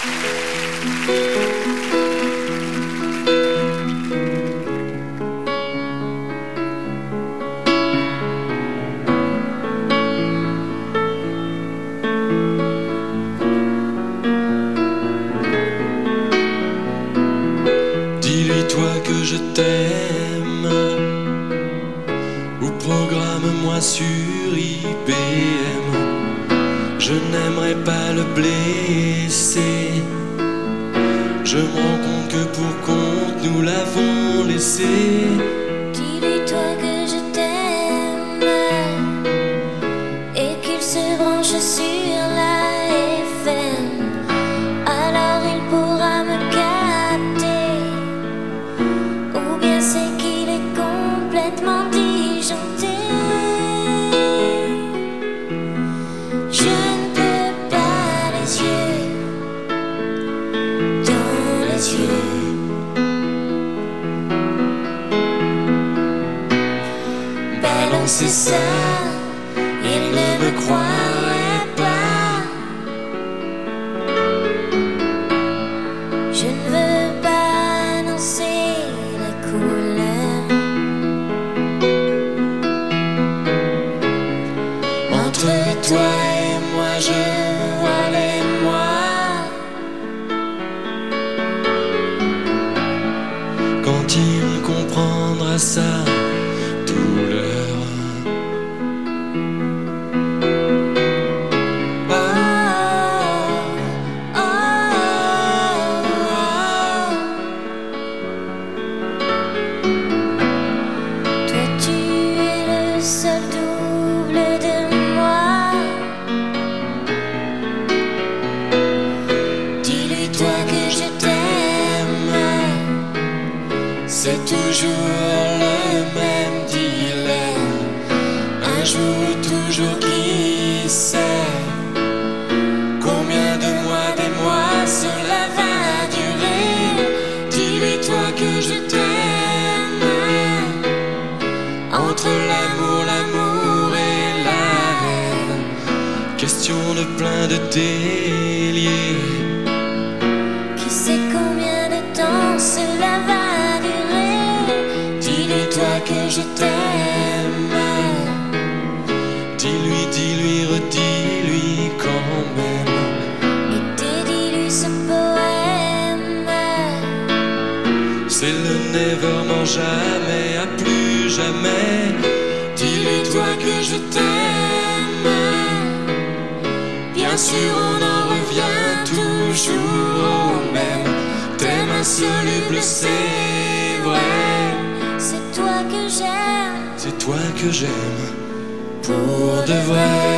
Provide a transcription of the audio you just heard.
Dis-lui toi que je t'aime, ou programme-moi sur IBM. Je n'aimerais pas le blesser. Je me rends compte que pour compte nous l'avons laissé. Dis-lui toi que je t'aime et qu'il se branche sur la FM. Alors il pourra me capter. Ou bien c'est qu'il est complètement disjoncté. Je ne peux pas les yeux dans les yeux. C'est ça, il ne me croirait pas. Je ne veux pas annoncer la couleur. Entre toi et moi, je vois les mois. Quand il comprendra sa douleur. Seul double de moi. Dis-lui toi que je t'aime. C'est toujours le même dilemme. Un jour, toujours, qui sait combien de mois, des mois cela va durer. Dis-lui toi que je t'aime. Entre l'amour et la haine, Question de plein de délires. qui sait combien de temps cela va durer. Dis-lui toi que je t'aime. Dis-lui, redis-lui quand même. Et dédie-lui ce poème. C'est le nevermore, jamais, à plus jamais. Dis-lui toi que je t'aime. Bien sûr on en revient toujours au même. Thème insoluble, c'est vrai. C'est toi que j'aime. C'est toi que j'aime. Pour de vrai.